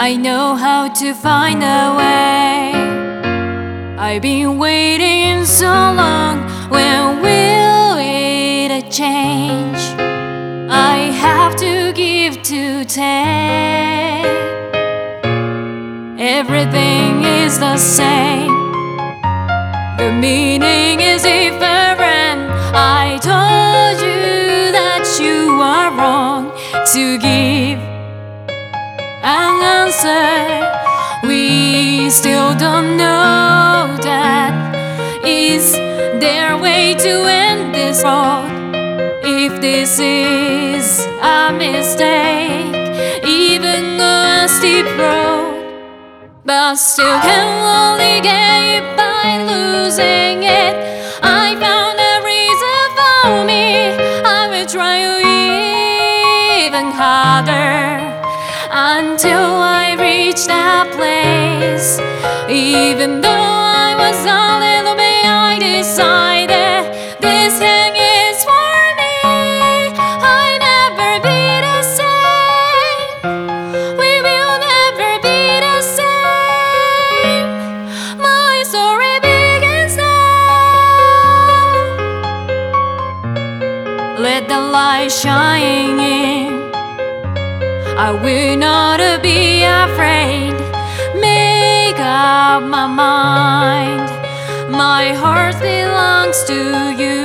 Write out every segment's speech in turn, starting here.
I know how to find a way. I've been waiting so long. When will it change? I have to give to take. Everything is the same. The meaning is different. I told you that you are wrong to give an answer. We still don't know that. Is there a way to end this road? If this is a mistake, even a steep road, but still can only get by losing it. I found a reason for me. I will try even harder until I reach that place. Even though I was a little bit, I decided this thing is for me. I never be the same. We will never be the same. My story begins now. Let the light shine in. I will not be afraid. Make up my mind. My heart belongs to you.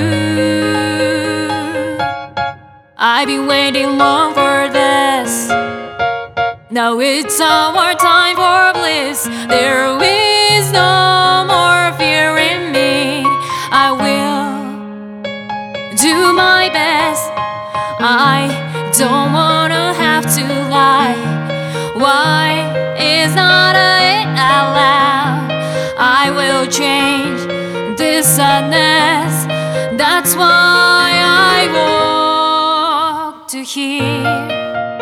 I've been waiting long for this. Now it's our time for bliss. There is no more fear in me. I will do my best. I don't wanna have to lie. Why is not it allowed? I will change this sadness. That's why I walk to here.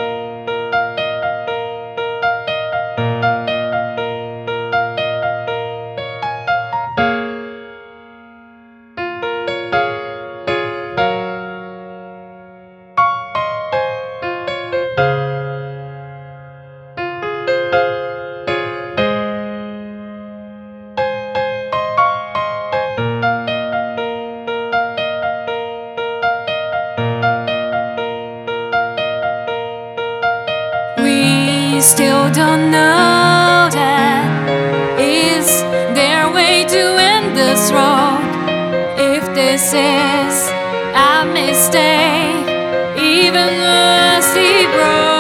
We still don't know that. Is there a way to end this road? If this is a mistake, even a steep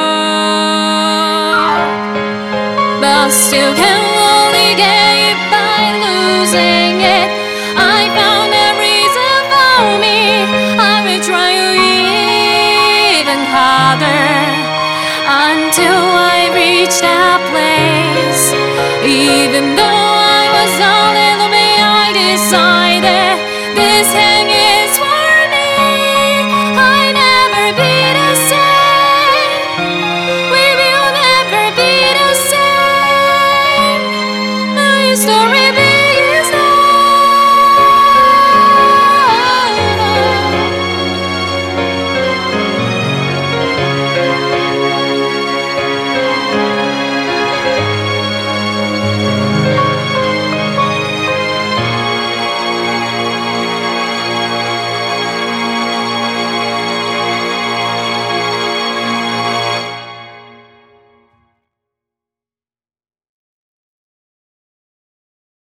road, but still can only get by losing it. I found a reason for me. I will try even harder until I reach that place. Even though